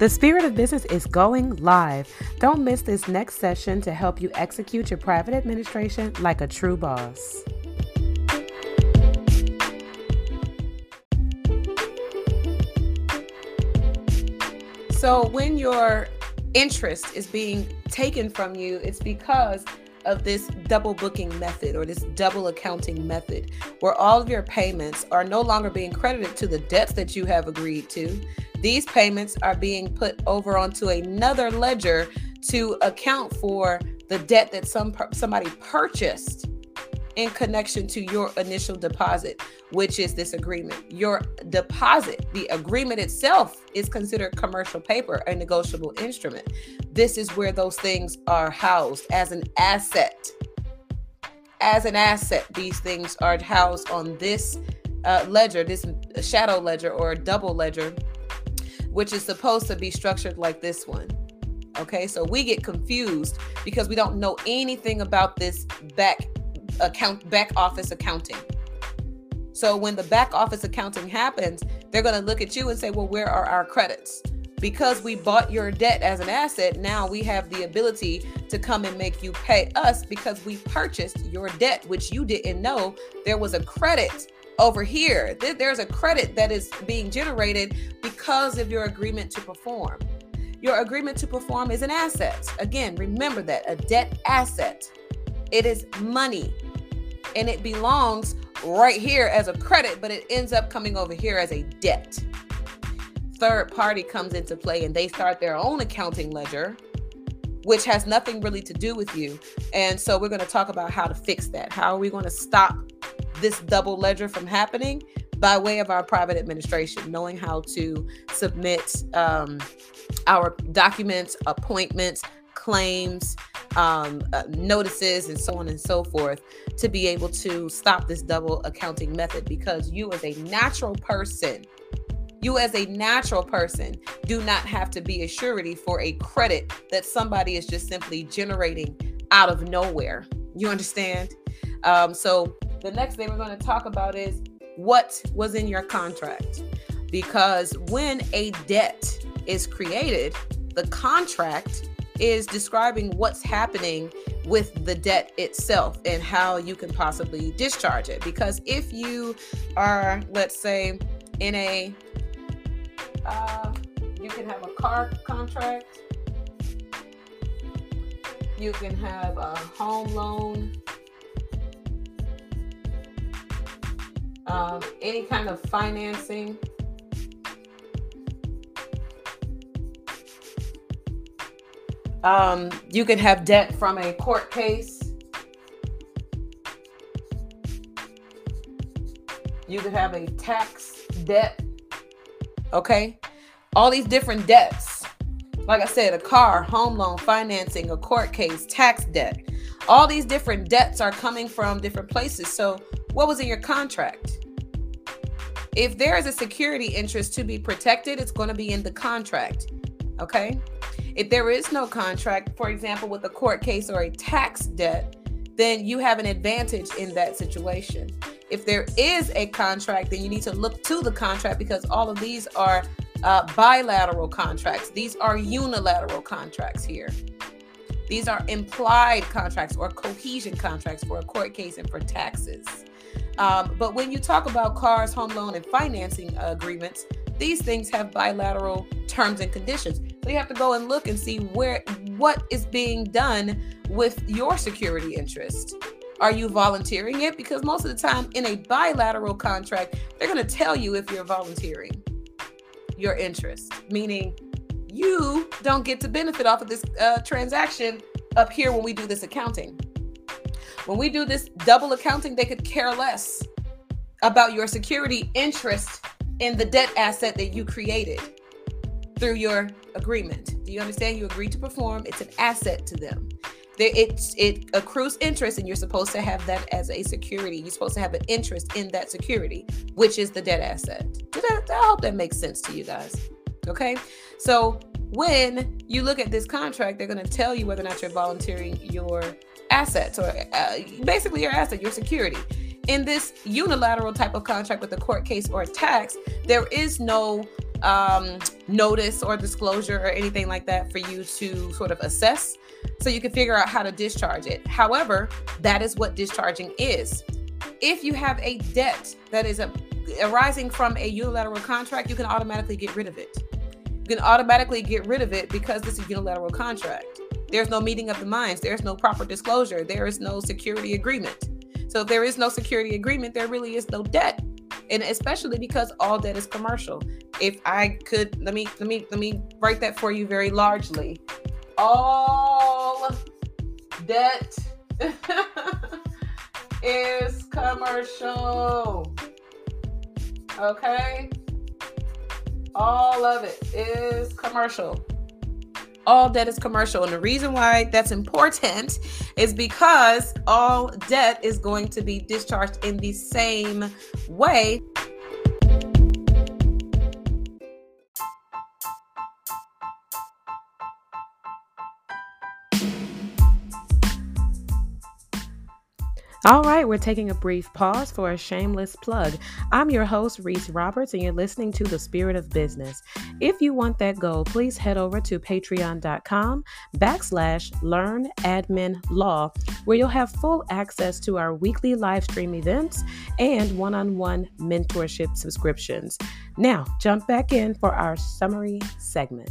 The Spirit of Business is going live. Don't miss this next session to help you execute your private administration like a true boss. So when your interest is being taken from you, it's because of this double booking method or this double accounting method where all of your payments are no longer being credited to the debts that you have agreed to. These payments are being put over onto another ledger to account for the debt that somebody purchased in connection to your initial deposit, which is this agreement. Your deposit, the agreement itself, is considered commercial paper, a negotiable instrument. This is where those things are housed as an asset. As an asset, these things are housed on this ledger, this shadow ledger or a double ledger, which is supposed to be structured like this one. Okay, so we get confused because we don't know anything about this back office accounting. So when the back office accounting happens, they're going to look at you and say, well, where are our credits? Because we bought your debt as an asset, now we have the ability to come and make you pay us because we purchased your debt, which you didn't know there was a credit over here. There's a credit that is being generated because of your agreement to perform. Your agreement to perform is an asset. Again, remember that, a debt asset. It is money and it belongs right here as a credit, but it ends up coming over here as a debt. Third party comes into play and they start their own accounting ledger, which has nothing really to do with you. And so we're going to talk about how to fix that. How are we going to stop this double ledger from happening? By way of our private administration, knowing how to submit our documents, appointments, claims, notices, and so on and so forth, to be able to stop this double accounting method. Because you as a natural person do not have to be a surety for a credit that somebody is just simply generating out of nowhere. You understand? So the next thing we're going to talk about is what was in your contract. Because when a debt is created, the contract is describing what's happening with the debt itself and how you can possibly discharge it. Because if you are, let's say, in a, you can have a car contract, you can have a home loan, any kind of financing. You can have debt from a court case. You could have a tax debt. Okay. All these different debts. Like I said, a car, home loan, financing, a court case, tax debt. All these different debts are coming from different places. So what was in your contract? If there is a security interest to be protected, it's going to be in the contract. Okay. If there is no contract, for example, with a court case or a tax debt, then you have an advantage in that situation. If there is a contract, then you need to look to the contract, because all of these are bilateral contracts. These are unilateral contracts here. These are implied contracts or cohesion contracts for a court case and for taxes. But when you talk about cars, home loan, and financing agreements, these things have bilateral terms and conditions. So you have to go and look and see what is being done with your security interest. Are you volunteering it? Because most of the time in a bilateral contract, they're going to tell you if you're volunteering your interest, meaning you don't get to benefit off of this transaction up here when we do this accounting. When we do this double accounting, they could care less about your security interest in the debt asset that you created through your agreement. Do you understand? You agreed to perform. It's an asset to them. It accrues interest, and you're supposed to have that as a security. You're supposed to have an interest in that security, which is the debt asset. I hope that makes sense to you guys. Okay? So when you look at this contract, they're going to tell you whether or not you're volunteering your assets, or basically your asset, your security. In this unilateral type of contract with a court case or a tax, there is no notice or disclosure or anything like that for you to sort of assess so you can figure out how to discharge it. However, that is what discharging is. If you have a debt that is arising from a unilateral contract, you can automatically get rid of it. You can automatically get rid of it because this is a unilateral contract. There's no meeting of the minds. There's no proper disclosure. There is no security agreement. So if there is no security agreement, there really is no debt. And especially because all debt is commercial. If I could, let me write that for you very largely. All debt is commercial. Okay? All of it is commercial. All debt is commercial. And the reason why that's important is because all debt is going to be discharged in the same way. All right, we're taking a brief pause for a shameless plug. I'm your host, Reese Roberts, and you're listening to The Spirit of Business. If you want that goal, please head over to patreon.com/learnadminlaw, where you'll have full access to our weekly live stream events and one-on-one mentorship subscriptions. Now, jump back in for our summary segment.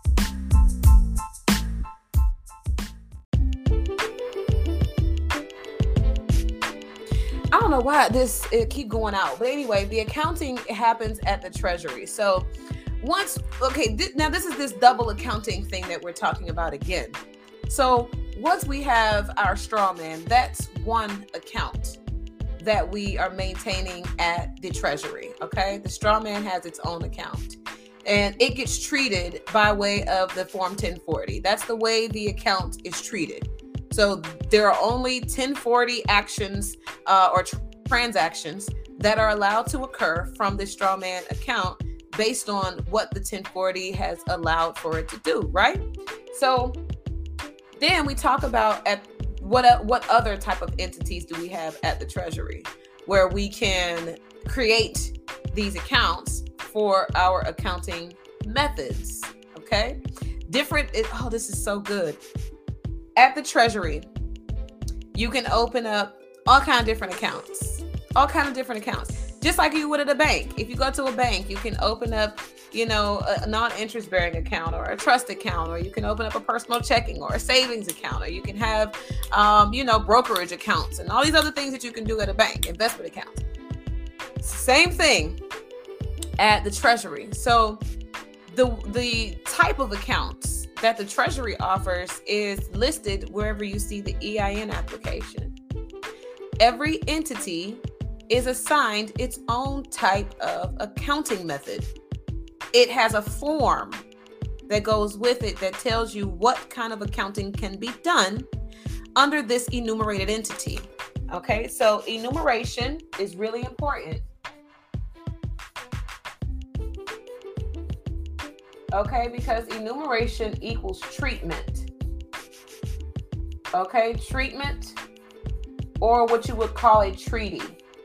I don't know why it keep going out, but anyway, the accounting happens at the Treasury. So now this is this double accounting thing that we're talking about again. So once we have our straw man, that's one account that we are maintaining at the Treasury. Okay, the straw man has its own account, and it gets treated by way of the Form 1040. That's the way the account is treated. So there are only 1040 actions or transactions that are allowed to occur from the straw man account based on what the 1040 has allowed for it to do, right? So then we talk about what other type of entities do we have at the Treasury where we can create these accounts for our accounting methods, okay? This is so good. At the Treasury, you can open up all kinds of different accounts, just like you would at a bank. If you go to a bank, you can open up, a non-interest bearing account or a trust account, or you can open up a personal checking or a savings account, or you can have, brokerage accounts and all these other things that you can do at a bank, investment accounts. Same thing at the Treasury. So the type of accounts that the Treasury offers is listed wherever you see the EIN application. Every entity is assigned its own type of accounting method. It has a form that goes with it that tells you what kind of accounting can be done under this enumerated entity. Okay, so enumeration is really important. Okay, because enumeration equals treatment. Okay, treatment, or what you would call a treaty.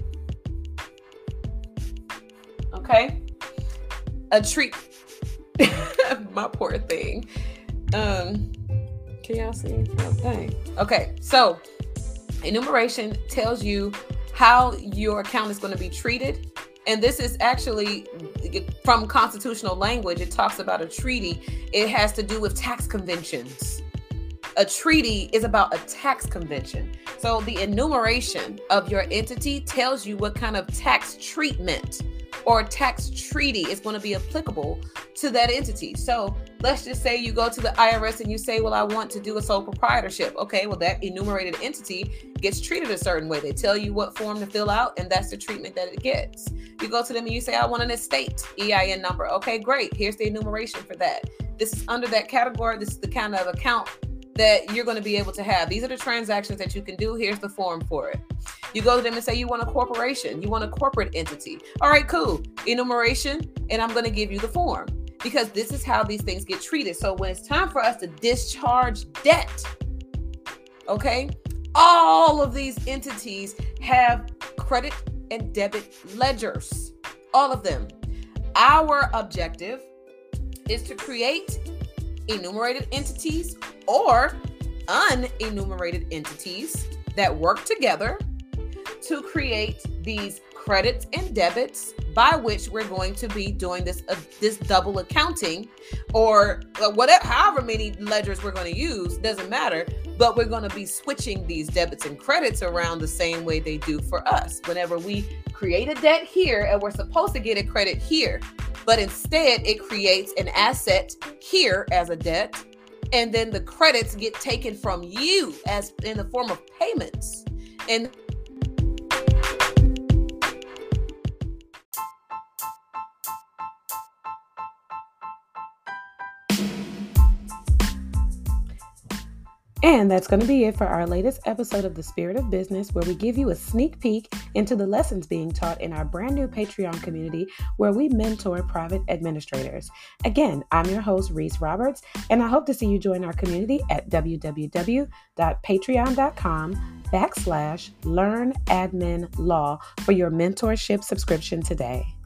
Okay, a treat. My poor thing. Can y'all see? Oh, dang. Okay, so enumeration tells you how your account is going to be treated. And this is actually from constitutional language. It talks about a treaty. It has to do with tax conventions. A treaty is about a tax convention. So the enumeration of your entity tells you what kind of tax treatment or tax treaty is going to be applicable to that entity. So let's just say you go to the IRS and you say, well, I want to do a sole proprietorship. Okay, well, that enumerated entity gets treated a certain way. They tell you what form to fill out, and that's the treatment that it gets. You go to them and you say, I want an estate EIN number. Okay, great. Here's the enumeration for that. This is under that category. This is the kind of account that you're going to be able to have. These are the transactions that you can do. Here's the form for it. You go to them and say, you want a corporation. You want a corporate entity. All right, cool. Enumeration, and I'm going to give you the form, because this is how these things get treated. So when it's time for us to discharge debt, okay, all of these entities have credit and debit ledgers, all of them. our objective is to create enumerated entities or unenumerated entities that work together to create these credits and debits by which we're going to be doing this double accounting, or whatever, however many ledgers we're going to use, doesn't matter. But we're going to be switching these debits and credits around the same way they do for us. Whenever we create a debt here and we're supposed to get a credit here, but instead it creates an asset here as a debt, and then the credits get taken from you as in the form of payments. And that's going to be it for our latest episode of The Spirit of Business, where we give you a sneak peek into the lessons being taught in our brand new Patreon community where we mentor private administrators. Again, I'm your host, Reese Roberts, and I hope to see you join our community at www.patreon.com/learnadminlaw for your mentorship subscription today.